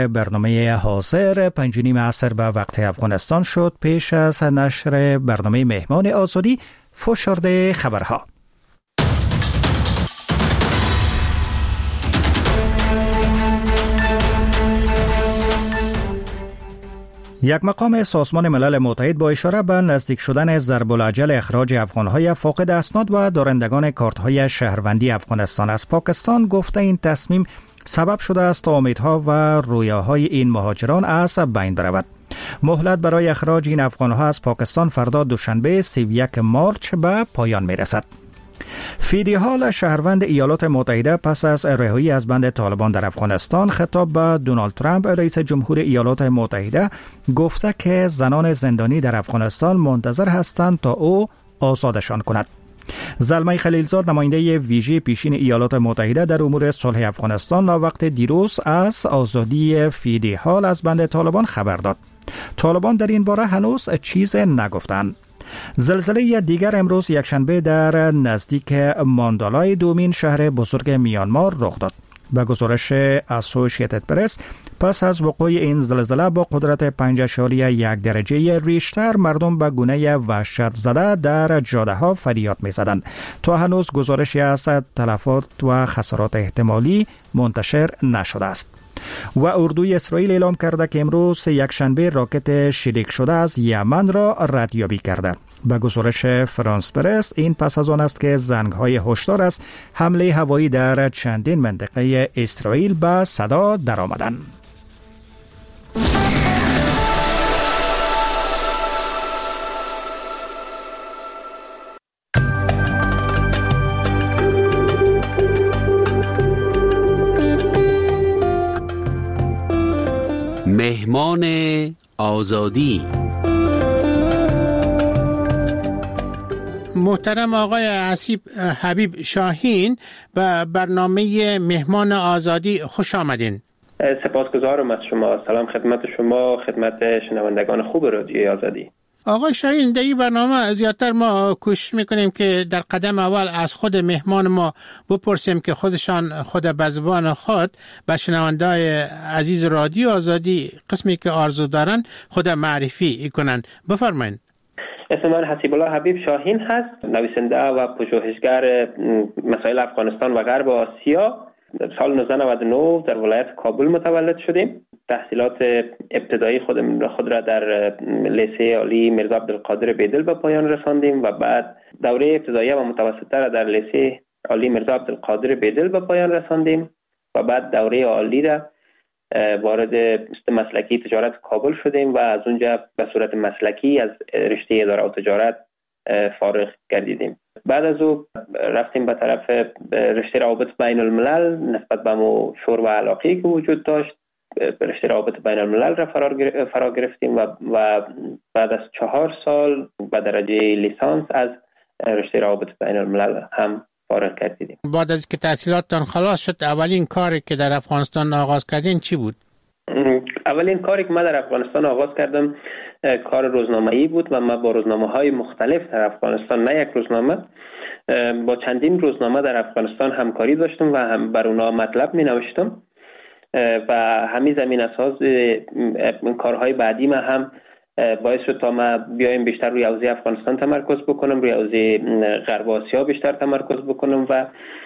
برنامه حاضر 5:30 عصر به وقت افغانستان شد. پیش از نشر برنامه مهمان آزادی فشرده خبرها. یک مقام سازمان ملل متحد با اشاره به نزدیک شدن ضرب العجل اخراج افغانهای فاقد اسناد و دارندگان کارت‌های شهروندی افغانستان از پاکستان گفته این تصمیم سبب شده است تا امیدها و رویاهای این مهاجران از بین برود. مهلت برای اخراج این افغانها از پاکستان فردا دوشنبه 31 مارچ به پایان می‌رسد. فیدی هال شهروند ایالات متحده پس از رهایی از بند طالبان در افغانستان خطاب به دونالد ترامپ رئیس جمهور ایالات متحده گفته که زنان زندانی در افغانستان منتظر هستند تا او آزادشان کند. زلمه خلیلزاد نماینده ویژه پیشین ایالات متحده در امور صلح افغانستان وقت دیروز از آزادی فیدی هال از بند طالبان خبر داد. طالبان در این باره هنوز چیز نگفتند. زلزله دیگر امروز یکشنبه در نزدیک ماندالای دومین شهر بزرگ میانمار رخ داد. به گزارش اسوسییتد پرس پس از وقوع این زلزله با قدرت 5.1 درجه ریشتر مردم به گونه وحشت زده در جاده ها فریاد می زدند. تا هنوز گزارشی از تلفات و خسارات احتمالی منتشر نشده است. و اردوی اسرائیل اعلام کرده که امروز یکشنبه راکت شلیک شده از یمن را ردیابی کرده. به گزارش فرانس پرس این پس از آن است که زنگ‌های هشدار از حمله هوایی در چندین منطقه اسرائیل به صدا درآمدند. مهمان آزادی. محترم آقای حبیب شاهین به برنامه مهمان آزادی خوش آمدین. سپاسگزارم از شما. سلام خدمت شما، خدمت شنوندگان خوب رادیوی آزادی. آقای شاهین، در این برنامه زیادتر ما کوشش میکنیم که در قدم اول از خود مهمان ما بپرسیم که خود به زبان خود به شنوندای عزیز رادیو آزادی قسمی که آرزو دارن خود معرفی کنن. بفرمایید. اسم من حسیب الله حبیب شاهین هست، نویسنده و پژوهشگر مسائل افغانستان و غرب آسیا. در سال 1999 در ولایت کابل متولد شدیم. تحصیلات ابتدایی خود را در لیسه عالی میرزا عبدالقادر بیدل به پایان رساندیم و بعد دوره ابتدایی و متوسطه را در لیسه عالی میرزا عبدالقادر بیدل به پایان رساندیم و بعد دوره عالی را وارد مسلکی تجارت کابل شدیم و از اونجا به صورت مسلکی از رشته اداره و تجارت فارغ گردیدیم. بعد از او رفتیم به طرف رشته روابط بین الملل. نسبت به مو شور و علاقه‌ای که وجود داشت رشته روابط بین الملل را فرا گرفتیم و بعد از 4 سال به درجه لیسانس از رشته روابط بین الملل هم فارغ گردیدیم. بعد از که تحصیلاتتان خلاص شد اولین کاری که در افغانستان آغاز کردین چی بود؟ اولین کاری که من در افغانستان آغاز کردم کار روزنامه‌ای بود و من با روزنامه‌های مختلف در افغانستان، نه یک روزنامه، با چندین روزنامه در افغانستان همکاری داشتم و هم بر اونا مطلب می‌نوشتم و همین زمین اساس کارهای بعدی من هم باعث شد تا ما بیایم بیشتر روی حوزه افغانستان تمرکز بکنم، روی حوزه غرب آسیا بیشتر تمرکز بکنم و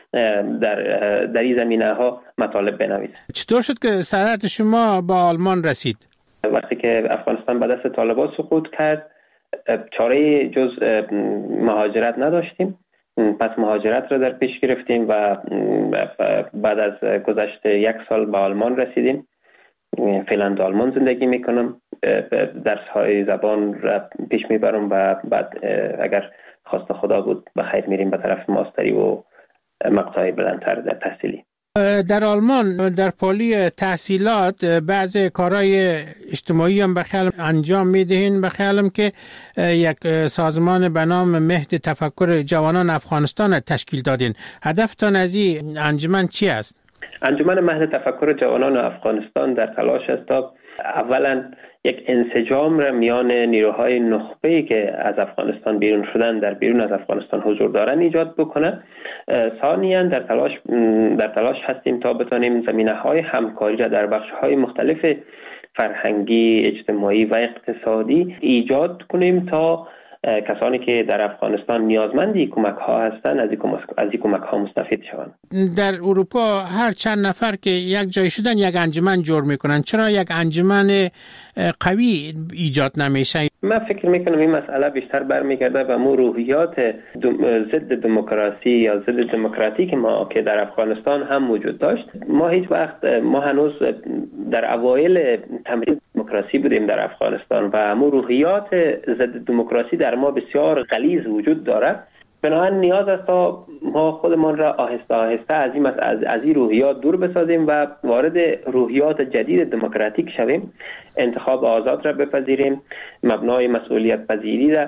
در این زمینه‌ها مطالب بنویسم. چطور شد که سرعت شما با آلمان رسید؟ وقتی که افغانستان به دست طالبان سقوط کرد چاره جز مهاجرت نداشتیم. پس مهاجرت را در پیش گرفتیم و بعد از گذشت 1 سال به آلمان رسیدیم. فعلا در آلمان زندگی میکنم، درس‌های زبان را پیش میبرم و بعد اگر خواست خدا بود به خیر میریم به طرف ماستری و مقطع بلندتر در تحصیلی. در آلمان در پالی تحصیلات بعضی کارهای اجتماعی هم بخیالم انجام میدهین. بخیالم که یک سازمان به نام مهد تفکر جوانان افغانستان تشکیل دادین. هدفتان از این انجمن چی است؟ انجمن مهد تفکر جوانان افغانستان در تلاش است تا اولا یک انسجام را میان نیروهای نخبه‌ای که از افغانستان بیرون شدن در بیرون از افغانستان حضور دارند ایجاد بکنه. ثانیاً در تلاش هستیم تا بتانیم زمینه‌های همکاری را در بخش‌های مختلف فرهنگی، اجتماعی و اقتصادی ایجاد کنیم تا کسانی که در افغانستان نیازمندی کمک ها هستند از این کمک ها مستفید شوند. در اروپا هر چند نفر که یک جای شدن یک انجمن جور میکنن، چرا یک انجمن قوی ایجاد نمیشه؟ من فکر میکنم این مسئله بیشتر برمیگرده به مو روحیات ضد دموکراسی یا ضد دموکراتیک ما که در افغانستان هم موجود داشت. ما هنوز در اوایل تمرین دموکراسی بودیم در افغانستان و مو روحیات ضد دموکراسی در ما بسیار غلیظ وجود دارد. بنابراین نیاز است تا ما خودمان را آهسته آهسته از این روحیات دور بسازیم و وارد روحیات جدید دموکراتیک شویم، انتخاب آزاد را بپذیریم، مبنای مسئولیت پذیری را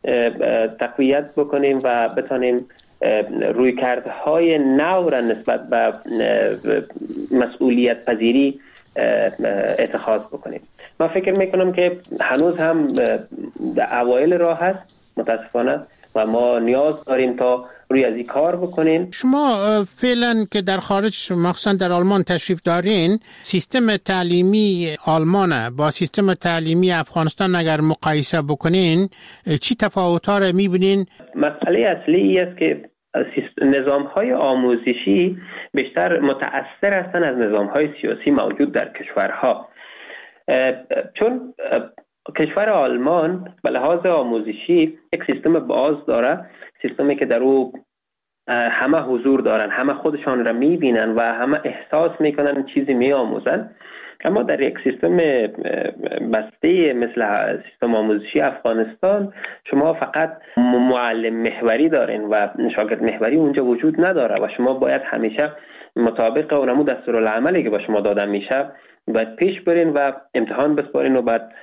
تقویت بکنیم و بتانیم رویکردهای نو را نسبت به مسئولیت پذیری اتخاذ بکنیم. من فکر میکنم که هنوز هم در اوایل راه هست متاسفانه و ما نیاز داریم تا روی از این کار بکنیم. شما فعلا که در خارج مخصوصا در آلمان تشریف دارین، سیستم تعلیمی آلمان با سیستم تعلیمی افغانستان اگر مقایسه بکنین چی تفاوت‌ها را می‌بینین؟ مسئله اصلی است که نظام‌های آموزشی بیشتر متأثر هستند از نظام‌های سیاسی موجود در کشورها، چون کشور آلمان به لحاظ آموزشی یک سیستم باز داره، سیستمی که در او همه حضور دارن، همه خودشان را میبینن و همه احساس میکنن چیزی میآموزن. اما در یک سیستم بسته مثل سیستم آموزشی افغانستان شما فقط معلم محوری دارین و شاگرد محوری اونجا وجود نداره و شما باید همیشه مطابق اونمو دستورالعملی که با شما داده میشه باید پیش برین و امتحان بسپارین و بعد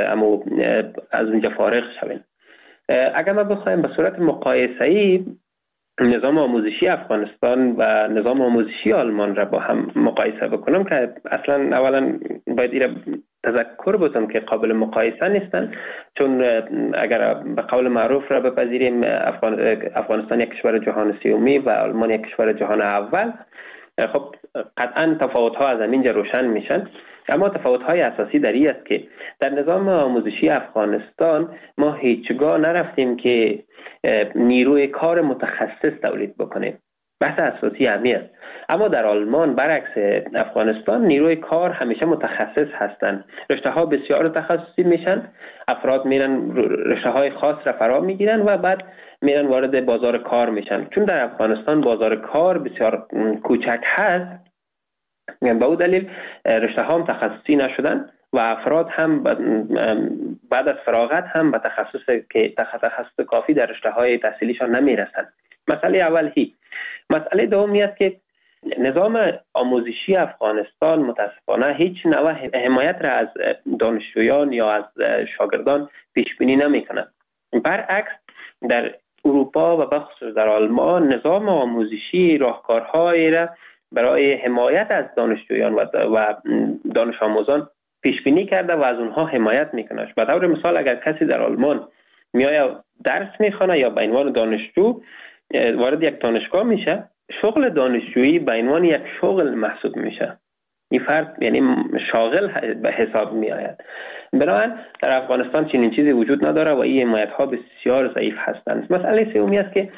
از اونجا فارغ شوین. اگر ما بخوایم به صورت مقایسه‌ای نظام آموزشی افغانستان و نظام آموزشی آلمان را با هم مقایسه بکنم که اصلا اولا باید این را تذکر بودم که قابل مقایسه نیستن، چون اگر به قول معروف را بپذیریم افغانستان یک کشور جهان سومی و آلمان یک کشور جهان اول، خب قطعا تفاوت‌ها از همینجا روشن میشن. اما تفاوت‌های اساسی در این است که در نظام آموزشی افغانستان ما هیچگاه نرفتیم که نیروی کار متخصص تولید بکنیم. بحث اساسی همین است. اما در آلمان برعکس افغانستان نیروی کار همیشه متخصص هستند. رشته‌ها بسیار تخصصی میشن، افراد میرن رشته‌های خاص را فرا میگیرن و بعد میرن وارد بازار کار میشن. چون در افغانستان بازار کار بسیار کوچک هست، به اون دلیل رشته ها هم تخصصی نشدن و افراد هم بعد از فراغت هم به تخصص کافی در رشته های تحصیلیشان نمیرسن. مسئله اول هی. مسئله دومی است که نظام آموزشی افغانستان متاسفانه هیچ نوع حمایت را از دانشجویان یا از شاگردان پیش بینی نمیکنه. برعکس در اروپا و بخصوص در آلمان نظام آموزشی راهکارهایی را برای حمایت از دانشجویان و دانش آموزان پیش بینی کرده و از اونها حمایت میکنه. به طور مثال اگر کسی در آلمان میآید درس میخونه یا به عنوان دانشجو وارد یک دانشگاه میشه، شغل دانشجویی به عنوان یک شغل محسوب میشه. این فرد یعنی شاغل به حساب می آید. بنابراین در افغانستان چنین چیزی وجود نداره و این حمایت ها بسیار ضعیف هستند. مسئله سومی است که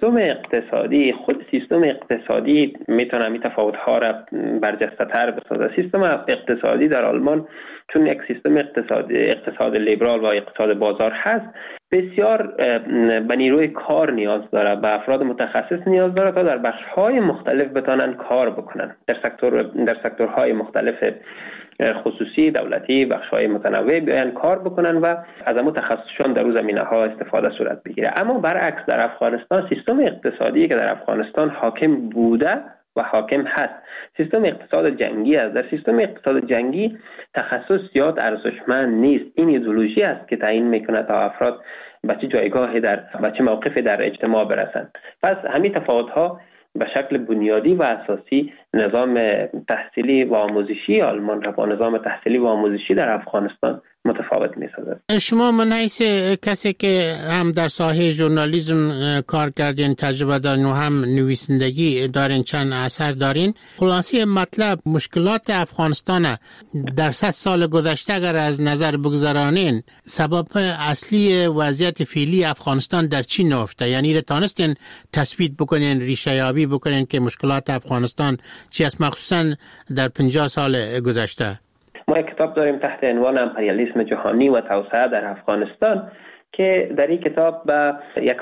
خود سیستم اقتصادی میتونه این تفاوت ها را برجسته تر بسازه. سیستم اقتصادی در آلمان چون یک سیستم اقتصاد لیبرال و اقتصاد بازار هست، بسیار به نیروی کار نیاز داره، به افراد متخصص نیاز داره تا در بخش‌های مختلف بتانن کار بکنن. در سکتورهای مختلف خصوصی، دولتی، بخش‌های متنوع بیاین کار بکنن و از همون تخصصشون در اون زمینه‌ها استفاده صورت بگیره. اما برعکس در افغانستان سیستم اقتصادی که در افغانستان حاکم بوده و حاکم هست سیستم اقتصاد جنگی است. در سیستم اقتصاد جنگی تخصص زیاد ارزشمند نیست. این ایدئولوژی است که تعیین میکنه تا افراد به چه جایگاهی و چه موقفی در اجتماع برسند. پس همین تفاوت‌ها به شکل بنیادی و اساسی نظام تحصیلی و آموزشی آلمان را با نظام تحصیلی و آموزشی در افغانستان متفاوت می‌سازد. شما من حیث کسی که هم در ساحه ژورنالیسم کار کردین، تجربه دارین و هم نویسندگی دارین، چند اثر دارین، خلاصه مطلب مشکلات افغانستان در 100 سال گذشته اگر از نظر بگذارانین، سبب اصلی وضعیت فعلی افغانستان در چی نهفته؟ یعنی تانستین تثبیت بکنین، ریشه یابی بکنین که مشکلات افغانستان چی است، مخصوصا در 50 سال گذشته؟ ما یک کتاب داریم تحت عنوان امپریالیسم جهانی و توسعه در افغانستان که در این کتاب به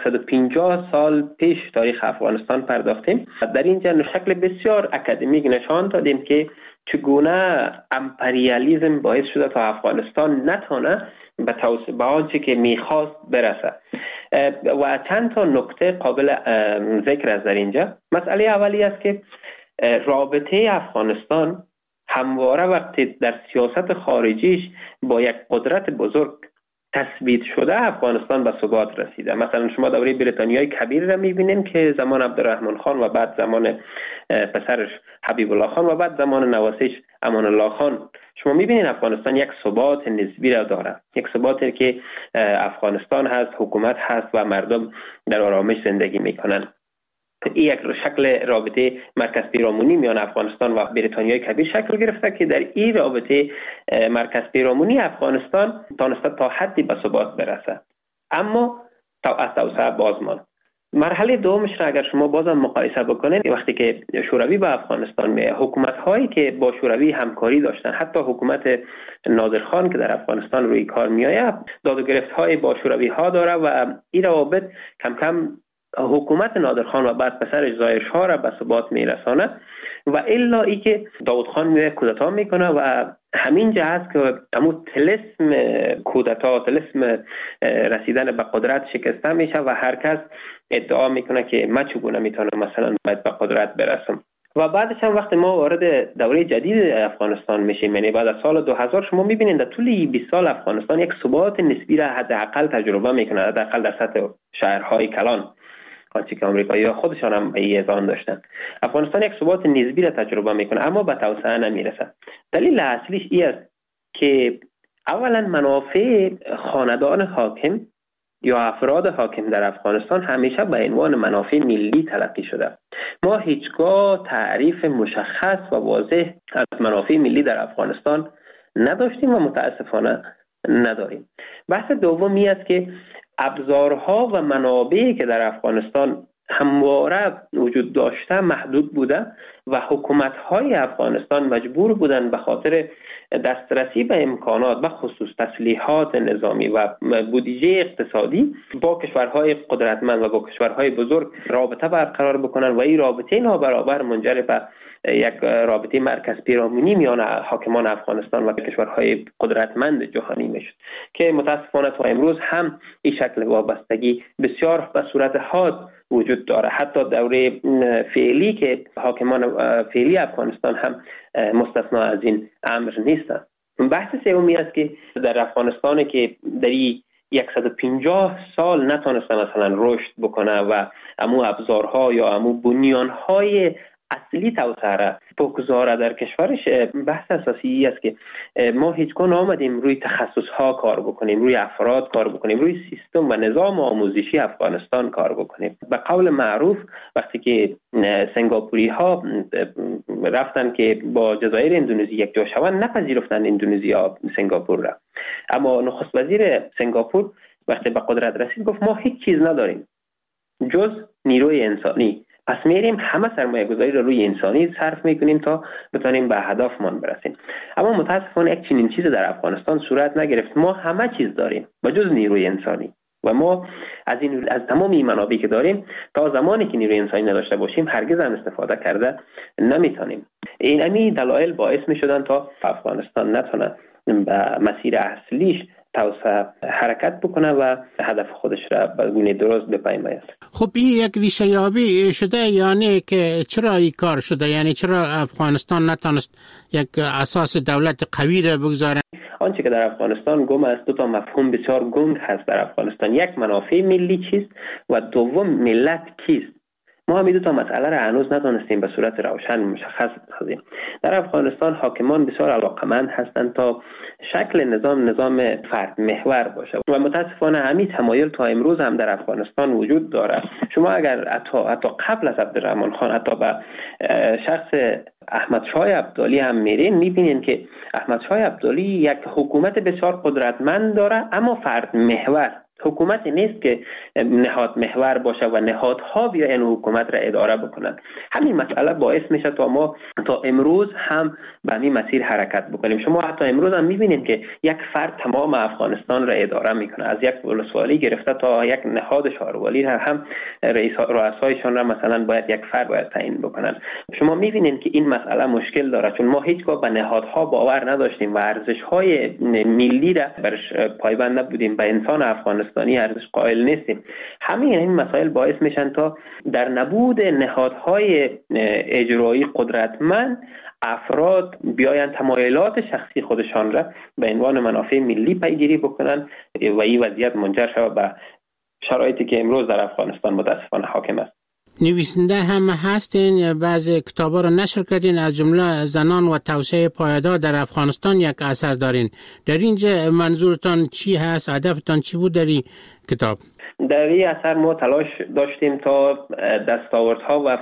150 سال پیش تاریخ افغانستان پرداختیم. در اینجا شکل بسیار اکادمیک نشان دادیم که چگونه امپریالیسم باعث شده تا افغانستان نتونه به آنچه که میخواست برسه و چند تا نکته قابل ذکر است در اینجا. مسئله اولی است که رابطه افغانستان همواره وقتی در سیاست خارجیش با یک قدرت بزرگ تثبیت شده، افغانستان به ثبات رسیده. مثلا شما دوره بریتانیای کبیر را میبینین که زمان عبدالرحمن خان و بعد زمان پسرش حبیب الله خان و بعد زمان نواسیش امان الله خان، شما میبینین افغانستان یک ثبات نسبی را داره، یک ثباتی که افغانستان هست، حکومت هست و مردم در آرامش زندگی میکنن. این یک شکل رابطه مرکز پیرامونی میان افغانستان و بریتانیای کبیر شکل گرفته که در این رابطه مرکز پیرامونی افغانستان تانسته تا حدی به ثبات برسه، اما از توسعه باز ماند. مرحله دومش را اگر شما بازم مقایسه بکنید، وقتی که شوروی به افغانستان میاد، حکومت هایی که با شوروی همکاری داشتن، حتی حکومت نادرخان که در افغانستان روی کار میآید، داد و گرفت های با شوروی ها داره و این روابط کم کم حکومت نادرخان و بعد پسرش ظاهر شاه را به ثبات میرسانه و الا ای که داود خان میاد کودتا میکنه و همین جا هست که همون طلسم کودتا، طلسم رسیدن به قدرت شکسته میشه و هر کس ادعا میکنه که من چگونه میتونم مثلا باید به قدرت برسم. و بعدش هم وقتی ما وارد دوره جدید افغانستان میشیم، یعنی بعد از سال 2000، شما میبینید در طول 20 سال افغانستان یک ثبات نسبی را حداقل تجربه میکنه، حداقل در سطح شهرهای کلان، آنچه که آمریکایی‌ها خودشان هم به اذعان داشتن. افغانستان یک ثبات نسبی را تجربه میکنه اما به توسعه نمیرسه. دلیل اصلیش این است که اولا منافع خاندان حاکم یا افراد حاکم در افغانستان همیشه به عنوان منافع ملی تلقی شده. ما هیچگاه تعریف مشخص و واضح از منافع ملی در افغانستان نداشتیم و متاسفانه نداریم. بحث دومی است که ابزارها و منابعی که در افغانستان همواره وجود داشته محدود بوده و حکومت‌های افغانستان مجبور بودند به خاطر دسترسی به امکانات، به خصوص تسلیحات نظامی و بودجه اقتصادی، با کشورهای قدرتمند و با کشورهای بزرگ رابطه برقرار بکنن و این رابطه نابرابر منجر به یک رابطه مرکز پیرامونی میان حاکمان افغانستان و کشورهای قدرتمند جهانی میشد که متاسفانه تا امروز هم این شکل وابستگی بسیار به صورت حاد وجود داره. حتی دوره فعلی که حاکمان فعلی افغانستان هم مستثنا از این امر نیستند. بحث سومی است که در افغانستان که در 150 سال نتونسته مثلا رشد بکنه و امو ابزارها یا امو بنیانهای اصلی توسعه را بگذاره در کشورش، بحث اساسی است که ما هیچگاه نآمدیم روی تخصصها کار بکنیم، روی افراد کار بکنیم، روی سیستم و نظام آموزشی افغانستان کار بکنیم. به قول معروف وقتی که سنگاپوری ها رفتن که با جزایر اندونزی یک جا شوند، نپذیرفتن اندونزیا سنگاپور را، اما نخست وزیر سنگاپور وقتی به قدرت رسید گفت ما هیچ چیز نداریم جز نیروی انسانی، پس میریم همه سرمایه گذاری رو روی انسانی صرف میکنیم تا بتونیم به هدفمان برسیم. اما متاسفانه یک چنین چیز در افغانستان صورت نگرفت. ما همه چیز داریم و جز نیروی انسانی و ما از تمام این منابعی که داریم تا زمانی که نیروی انسانی نداشته باشیم هرگز هم استفاده کرده نمیتونیم. این دلایل باعث میشدن تا افغانستان نتونه به مسیر اصلیش توسعه حرکت بکنه و هدف خودش را به گونه درست بپیماید. خب این یک ریشه یابی شده، یعنی که چرا این کار شده؟ یعنی چرا افغانستان نتونست یک اساس دولت قوی را بگذاره؟ آنچه که در افغانستان گم است، دو تا مفهوم بسیار گنگ هست در افغانستان. یک، منافع ملی چیست و دوم ملت کیست. ما هم این دو تا مسئله را هنوز نتونستیم به صورت روشن مشخص بسازیم. در افغانستان حاکمان بسیار علاقمند هستند تا شکل نظام فرد محور باشه و متاسفانه همین تمایل تا امروز هم در افغانستان وجود داره. شما اگر حتی قبل از عبدالرحمن خان حتی به شخص احمد شاه ابدالی هم میبینین که احمد شاه ابدالی یک حکومت بسیار قدرتمند داره، اما فرد محور. حکومتی نیست که نهاد محور باشه و نهادها بیاین حکومت را اداره بکنن. همین مسئله باعث میشه تا ما تا امروز هم به همین مسیر حرکت بکنیم. شما حتی امروز هم میبینید که یک فرد تمام افغانستان را اداره میکنه، از یک ولسوالی گرفته تا یک نهاد شهروالی هم رؤسایشان را مثلا باید یک فرد باید تعیین بکنن. شما میبینید که این مسئله مشکل داره، چون ما هیچگاه به نهادها باور نداشتیم و ارزش‌های ملی را برش پایبند نبودیم، به انسان افغانستانی ارزش قائل نیستیم. این مسائل باعث میشن تا در نبود نهادهای اجرایی قدرتمند افراد بیاین تمایلات شخصی خودشان را به عنوان منافع ملی پیگیری بکنن و این وضعیت منجر شود به شرایطی که امروز در افغانستان متاسفانه حاکم است. نویسنده هم هستین، بعضی کتابا رو نشر کردین، از جمله زنان و توسعه پایدار در افغانستان یک اثر دارین. در اینجا منظورتان چی هست؟ هدفتان چی بود در این کتاب؟ در این اثر ما تلاش داشتیم تا دستاوردها،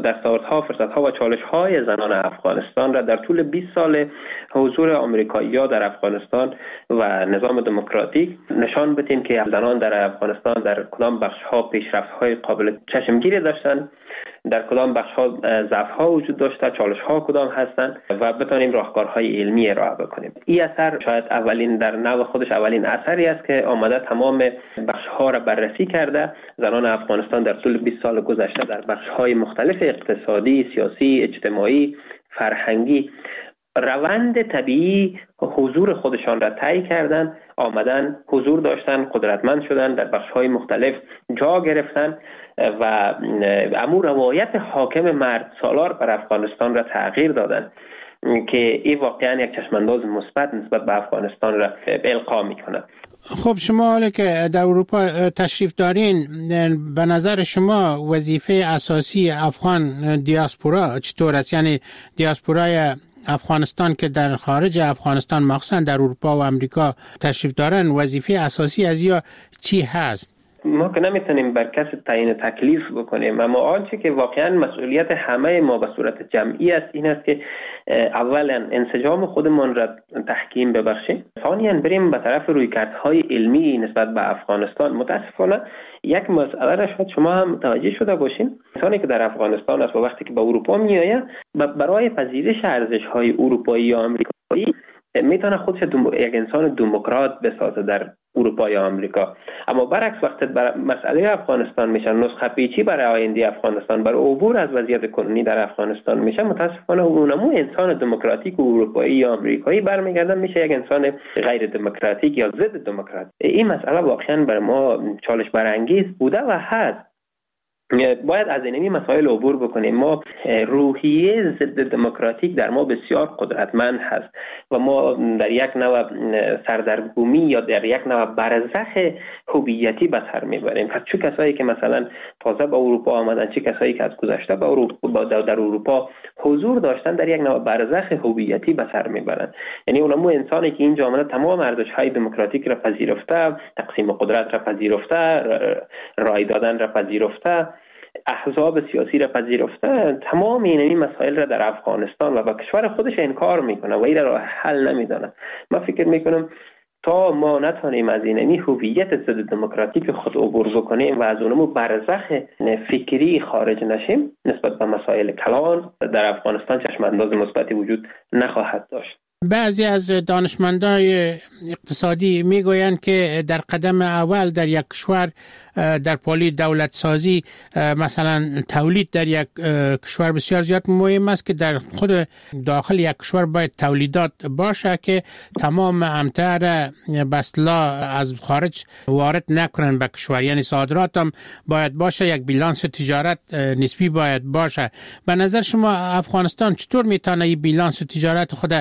فرصتها و چالش‌های زنان افغانستان را در طول 20 سال حضور آمریکایی‌ها در افغانستان و نظام دموکراتیک نشان بدیم که زنان در افغانستان در کدام بخش‌ها پیشرفت‌های قابل چشمگیری داشتند، در کدام بخش‌ها ضعف‌ها وجود داشته، چالش‌ها کدام هستند و بتونیم راهکارهای علمی ارائه بکنیم. این اثر شاید اولین در نوع خودش اولین اثری است که آمده تمام بخش‌ها را بررسی کرده. زنان افغانستان در طول 20 سال گذشته در بخش‌های مختلف اقتصادی، سیاسی، اجتماعی، فرهنگی روند طبیعی حضور خودشان را طی کردن، آمدن حضور داشتن، قدرتمند شدن، در بخش‌های مختلف جا گرفتن و امور روایت حاکم مرد سالار بر افغانستان را تغییر دادن که این واقعا یک چشمانداز مثبت نسبت به افغانستان را القا میکنه. خب شما حالا که در اروپا تشریف دارین، به نظر شما وظیفه اساسی افغان دیاسپورا چطور است؟ یعنی دیاسپورای افغانستان که در خارج افغانستان مخصوصا در اروپا و امریکا تشریف دارن، وظیفه اساسی از یا چی هست؟ ما که نمیتونیم بر کسی تعیین تکلیف بکنیم، اما آنچه که واقعا مسئولیت همه ما به صورت جمعی است این است که اولا انسجام خودمان را تحکیم ببخشیم، ثانیاً بریم به طرف رویکردهای علمی نسبت به افغانستان. متاسفانه یک مسئله را شاید شما هم متوجه شده باشین، انسانی که در افغانستان است و وقتی که به اروپا میآید برای پذیرش ارزش‌های اروپایی یا آمریکایی میتونه خودش یک انسان دموکرات بسازه در اروپا یا آمریکا، اما برعکس وقتی بر مسئله افغانستان میشه نسخه پیچی برای آینده افغانستان، برای عبور از وضعیت کنونی در افغانستان میشه، متاسفانه اونمو انسان دموکراتیک اروپایی یا آمریکایی برمیگردن میشه یک انسان غیر دموکراتیک یا ضد دموکرات. این مسئله واقعا بر ما چالش برانگیز بوده و هست. باید از این مسائل عبور بکنیم. ما روحیه ضد دموکراتیک در ما بسیار قدرتمند هست و ما در یک نوع سردرگمی یا در یک نوع برزخ هویتی به سر میبریم. پس چه کسایی که مثلا تازه به اروپا آمدن، چه کسایی که از گذشته به اروپا در اروپا حضور داشتن، در یک نوع برزخ هویتی به سر میبرن. یعنی اونمو انسانی که اینجا آمده تمام ارزش‌های دموکراتیک را پذیرفته، تقسیم قدرت را پذیرفته، رای دادن را پذیرفته، احزاب سیاسی را پذیرفته، تمام این مسائل را در افغانستان و با کشور خودش انکار میکنه و این را حل نمیدانه. من فکر میکنم تا ما نتونیم از این هویت ضد دموکراتیک خود عبور بکنیم و از اونمو برزخ فکری خارج نشیم، نسبت به مسائل کلان در افغانستان چشمانداز مثبتی وجود نخواهد داشت. بعضی از دانشمندان اقتصادی میگویند که در قدم اول در یک کشور در پالی دولت سازی مثلا تولید در یک کشور بسیار زیاد مهم است که در خود داخل یک کشور باید تولیدات باشه که تمام امتر بسلا از خارج وارد نکنن به کشور، یعنی صادرات هم باید باشه، یک بیلانس تجارت نسبی باید باشه. به نظر شما افغانستان چطور میتونه این بیلانس تجارت خود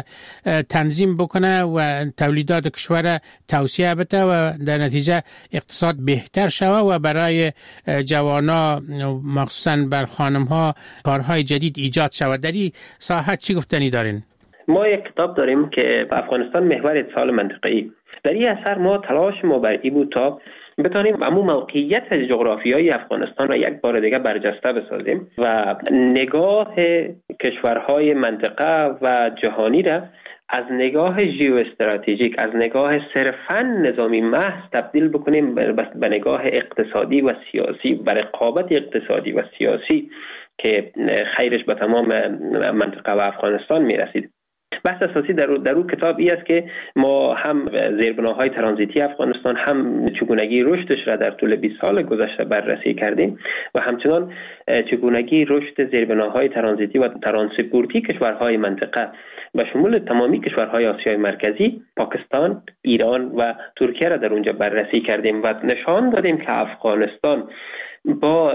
تنظیم بکنه و تولیدات کشور توسعه بده و در نتیجه اقتصاد بهتر شوه و برای جوانا مخصوصا بر خانم‌ها کارهای جدید ایجاد شود. در این ساحت چی گفتنی دارین؟ ما یک کتاب داریم که افغانستان محور اتصال منطقه‌ای. در این اثر ما تلاش ما بر این بود تا بتانیم امو موقعیت جغرافیایی افغانستان را یک بار دیگه برجسته بسازیم و نگاه کشورهای منطقه و جهانی را از نگاه ژئواستراتژیک، از نگاه صرفاً نظامی محض تبدیل بکنیم به نگاه اقتصادی و سیاسی، به رقابت اقتصادی و سیاسی که خیرش به تمام منطقه و افغانستان میرسید. بحث اساسی در اون کتاب ای است که ما هم زیربناهای ترانزیتی افغانستان، هم چگونگی رشدش را در طول 20 سال گذشته بررسی کردیم و همچنان چگونگی رشد زیربناهای ترانزیتی و ترانسپورتی کشورهای منطقه و شمول تمامی کشورهای آسیای مرکزی، پاکستان، ایران و ترکیه را در اونجا بررسی کردیم و نشان دادیم که افغانستان با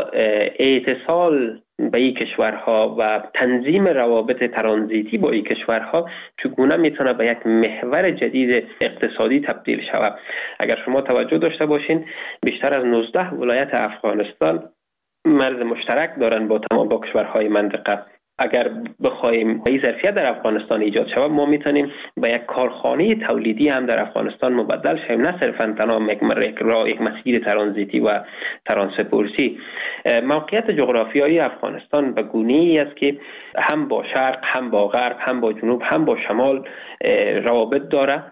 اتصال به این کشورها و تنظیم روابط ترانزیتی با این کشورها چگونه میتونه به یک محور جدید اقتصادی تبدیل شود. اگر شما توجه داشته باشین بیشتر از 19 ولایت افغانستان مرز مشترک دارن با کشورهای منطقه. اگر بخوایم این ظرفیت در افغانستان ایجاد شود ما میتونیم به یک کارخانه تولیدی هم در افغانستان مبدل شویم، نه صرفاً تنها یک مسیر ترانزیتی و ترانسپورتی. موقعیت جغرافیایی افغانستان به گونه‌ای است که هم با شرق، هم با غرب، هم با جنوب، هم با شمال روابط داره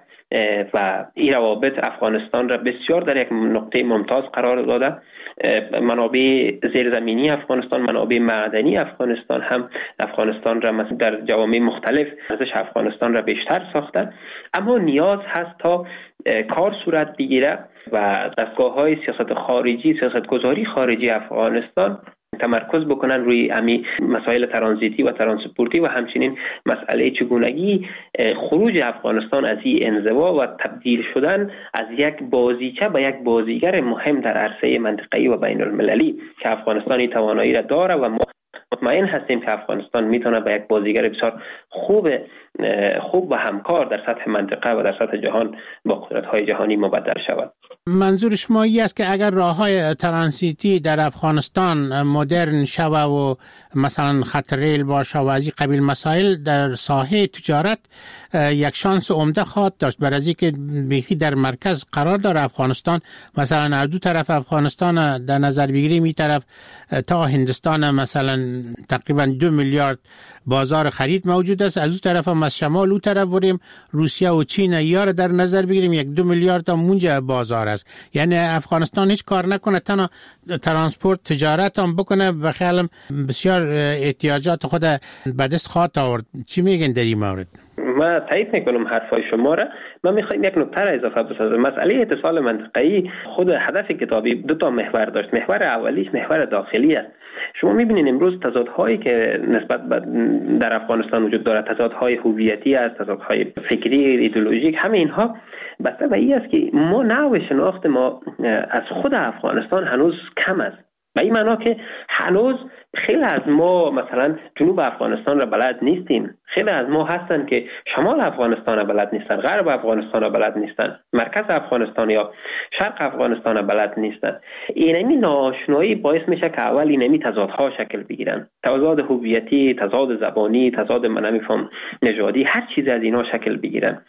و این روابط افغانستان را بسیار در یک نقطه ممتاز قرار داده. منابع زیرزمینی افغانستان، منابع معدنی افغانستان هم افغانستان را در جوامع مختلف ارزش افغانستان را بیشتر ساختن، اما نیاز هست تا کار صورت بگیره و دستگاه‌های سیاست خارجی، سیاستگذاری خارجی افغانستان تمرکز بکنن روی امی مسائل ترانزیتی و ترانسپورتی و همچنین مسئله چگونگی خروج افغانستان از این انزوا و تبدیل شدن از یک بازیچه به یک بازیگر مهم در عرصه منطقه‌ای و بین المللی که افغانستان این توانایی را داره و ما مطمئن هستیم که افغانستان میتونه به یک بازیگر بسیار خوب و همکار در سطح منطقه و در سطح جهان با قدرت‌های جهانی مبدل شود. منظور شما این است که اگر راه‌های ترانزیتی در افغانستان مدرن شود و مثلا خط ریل باشه و از این قبیل مسائل در ساحه تجارت یک شانس عمده خواهد داشت، برای اینکه بیخی در مرکز قرار داره افغانستان. مثلا از دو طرف افغانستان در نظر بگیریم، این طرف تا هندستان مثلا تقریبا 2 میلیارد بازار خرید موجود است، از اون طرف هم از شمال اون طرف بریم روسیه و چین یار در نظر بگیریم 1-2 میلیارد تا مونجا بازار است. یعنی افغانستان هیچ کار نکنه تنها ترانسپورت تجارت هم بکنه، بخیالم بسیار احتیاجات خود به دست خواهد آورد. چی میگن در این مورد؟ ما تایید میکنم حرفای شما را. من میخوایم یک نکته را اضافه بسازم. مسئله اتصال منطقه‌ای خود هدف کتابی 2 محور داشت. محور اولیش محور داخلی است. شما میبینید امروز تضادهایی که نسبت در افغانستان وجود دارد، تضادهای هویتی است، تضادهای فکری، ایدئولوژیک، همه اینها بسته به این است که ما نوع شناخت ما از خود افغانستان هنوز کم است. به این معنا که هنوز خیلی از ما مثلا جنوب افغانستان را بلد نیستیم، خیلی از ما هستن که شمال افغانستان را بلد نیستن، غرب افغانستان را بلد نیستن، مرکز افغانستان یا شرق افغانستان را بلد نیستن. اینمی ناآشنایی باعث میشه که اول اینمی تضادها شکل بگیرن، تضاد هویتی، تضاد زبانی، تضاد نمیفهم نژادی، هر چیز از اینا شکل بگیرن.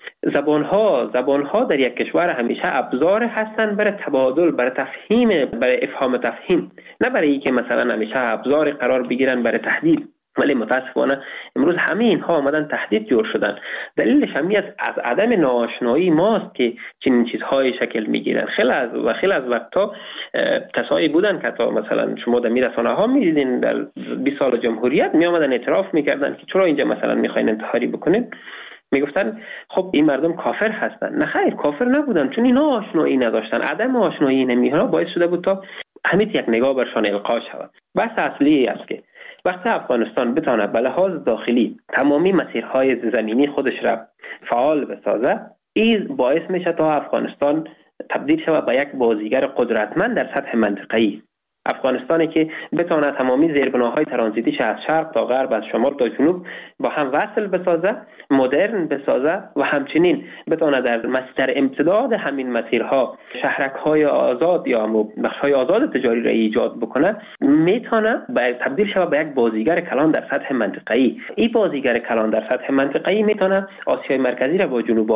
زبانها در یک کشور همیشه ابزار هستن برای تبادل، برای تفهیم، برای افهام تفهیم، نه برای اینکه مثلا همیشه ابزار قرار بگیرن برای تهدید. ولی متاسفانه امروز همه اینها آمدن تهدید جور شدن. دلیلش همین است از عدم ناآشنایی ماست که چنین چیزهای شکل میگیرن. خیلی از وقتا کسایی بودن که تا مثلا شما در رسانه‌ها می‌دیدین در 20 سال جمهوریت می آمدن اعتراف میکردن که چرا اینجا مثلا میخواین انتحاری بکنین، میگفتن خب این مردم کافر هستن. نه خیر، کافر نبودن، چون اینا آشنایی نداشتن. عدم آشنایی نمی‌ها باعث شده بود تا همین یک نگاه برشان القا شود. بحث اصلی است که وقتی افغانستان بتونه به لحاظ داخلی تمامی مسیرهای زمینی خودش را فعال بسازه، این باعث میشه تا افغانستان تبدیل شود به یک بازیگر قدرتمند در سطح منطقه‌ای. افغانستانی که بتونه تمامی زیربناهای ترانزیتیش از شرق تا غرب، از شمال تا جنوب با هم وصل بسازه، مدرن بسازه و همچنین بتونه در امتداد همین مسیرها شهرک‌های آزاد یا بخش‌های آزاد تجاری را ایجاد بکنه، میتونه تبدیل شود به یک بازیگر کلان در سطح منطقه‌ای. این بازیگر کلان در سطح منطقه‌ای میتونه آسیای مرکزی را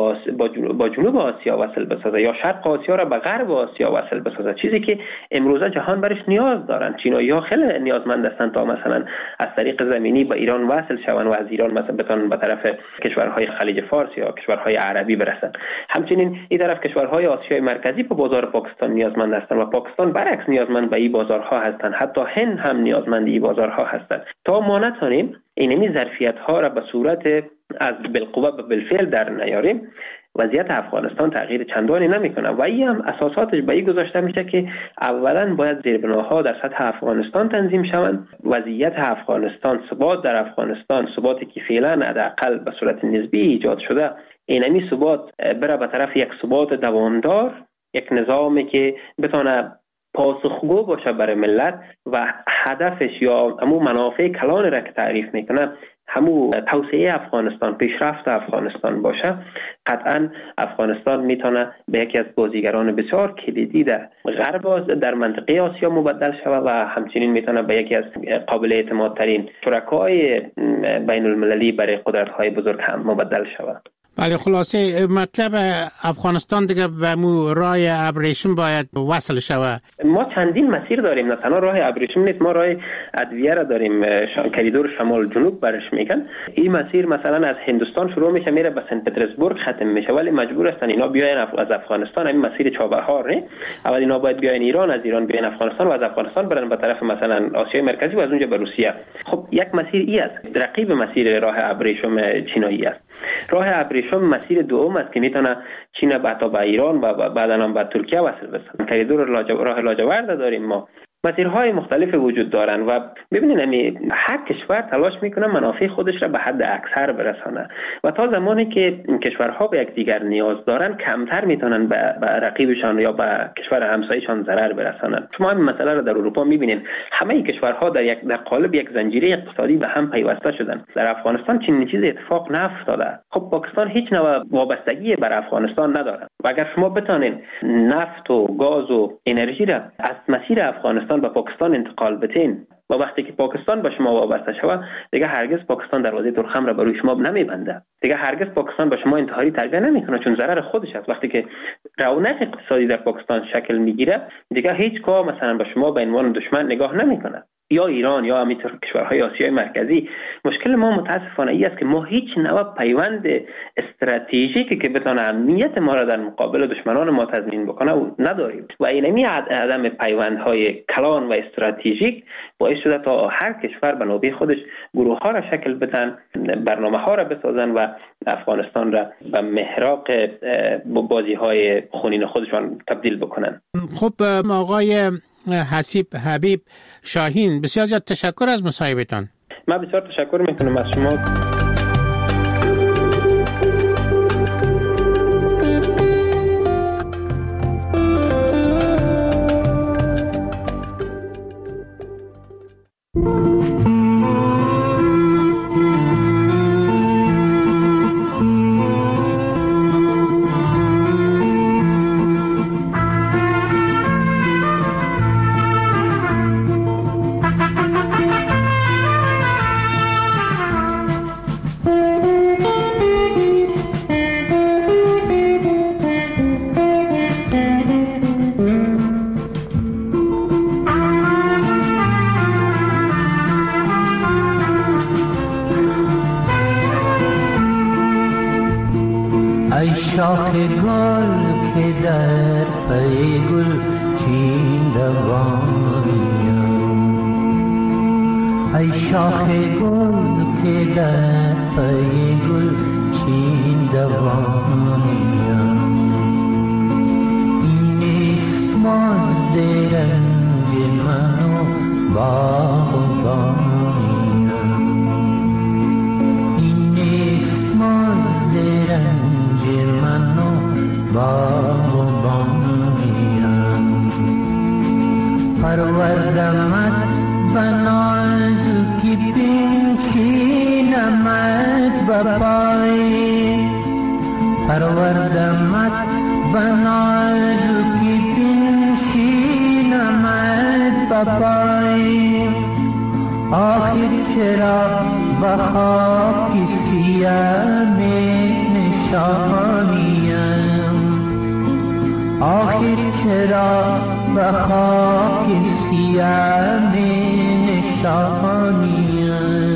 با جنوب آسیا وصل بسازه یا شرق آسیا را به غرب آسیا وصل بسازه، چیزی که امروزه جهان برش نیاز دارن. چینایی‌ها خیلی نیازمند هستند تا مثلا از طریق زمینی به ایران وصل شوند و از ایران مثلا بتونن به طرف کشورهای خلیج فارس یا کشورهای عربی برسن. همچنین این طرف کشورهای آسیای مرکزی به بازار پاکستان نیازمند هستند و پاکستان برعکس نیازمند به این بازارها هستند. حتی هند هم نیازمند این بازارها هستند. تا ما نتونیم اینمی ظرفیت‌ها را به صورت از بالقوه به بالفعل در نیاریم، وضعیت افغانستان تغییر چندانی نمیکنه و این هم اساساتش به این گذاشته میشه که اولا باید زیربناها در سطح افغانستان تنظیم شوند، وضعیت افغانستان، ثبات در افغانستان، ثباتی که فعلا حداقل به صورت نسبی ایجاد شده، اینمی ثبات بره به طرف یک ثبات دوامدار، یک نظامی که بتونه پاسخگو باشه برای ملت و هدفش یا همون منافع کلان را که تعریف میکنه همون توسعه افغانستان، پیشرفت افغانستان باشه، قطعا افغانستان میتونه به یکی از بازیگران بسیار کلیدی در غرب در منطقه آسیا مبدل شود و همچنین میتونه به یکی از قابل اعتمادترین شرکای بین المللی برای قدرت‌های بزرگ هم مبدل شود. بله، خلاصه مطلب افغانستان دیگه به مو راه ابریشم باید وصل شود. ما چندین مسیر داریم، نه تنها راه ابریشم نیست، ما راه ادویه را داریم، کریدور شمال جنوب برش میگن. این مسیر مثلا از هندوستان شروع میشه میره به سنت پترزبورگ ختم میشه، ولی مجبور هستن اینا بیاین از افغانستان. این مسیر چابهار نه، اول اینا باید بیاین ایران، از ایران بیاین افغانستان و از افغانستان برن به طرف مثلا آسیای مرکزی و از اونجا به روسیه. خب یک مسیر ای است، رقیب مسیر راه ابریشم چینایی است. راه ابریشم مسیر دوم است که میتونه چین بعدا به ایران و بعدا هم به ترکیه وصل بشه. کریدور راه لاجورد داریم ما. مسیرهای مختلف وجود دارن و ببینید هر کشور تلاش میکنه منافع خودش را به حد اکثر برسانه و تا زمانی که کشورها به یکدیگر نیاز دارن کمتر میتونن به رقیبشان یا به کشور همسایه‌شان ضرر برسانن. شما این مسئله را در اروپا میبینید، همه کشورها در قالب یک زنجیره اقتصادی به هم پیوسته شدن. در افغانستان چنین چیزی اتفاق نیفتاده. خب پاکستان هیچ نوع وابستگی بر افغانستان نداره و اگر شما بتونین نفت و گاز و انرژی را از مسیر افغانستان به پاکستان انتقال بدین و وقتی که پاکستان به شما وابسته شود، دیگه هرگز پاکستان دروازه ترخم را برای شما نمیبنده. دیگه هرگز پاکستان به شما انتحاری تلقی نمیکنه، چون ضرر خودش است. وقتی که رونق اقتصادی در پاکستان شکل میگیره، دیگه هیچگاه مثلا به شما به عنوان دشمن نگاه نمیکنه. یا ایران یا همینطور کشورهای آسیای مرکزی. مشکل ما متاسفانه ای است که ما هیچ نوع پیوند استراتژیکی که بتونه امنیت ما را در مقابل دشمنان ما تضمین بکنه نداریم و اینمی عدم پیوندهای کلان و استراتژیک باعث شده تا هر کشور به نوبه خودش گروه ها را شکل بدن، برنامه ها را بسازن و افغانستان را به محراق بازی های خونین خودشان تبدیل بکنن. خب آقای حبیب شاهین، بسیار زیاد تشکر از مصاحبتان. من بسیار تشکر میکنم از شما. شاخ گل که در پی گل چین دوانیم، ای شاخ گل که در پی گل چین دوانیم، این نیست مزد رنج من و باغبانیم، این نیست مزد رنج من و باغبانیم، پرورده پروردمت و نازکی بنشینمت به پای پروردمت و نازکی بنشینمت به پای آخر چرا و خاک سیاه می نشانیم آخر چرا و خاک سیاه می نشانیم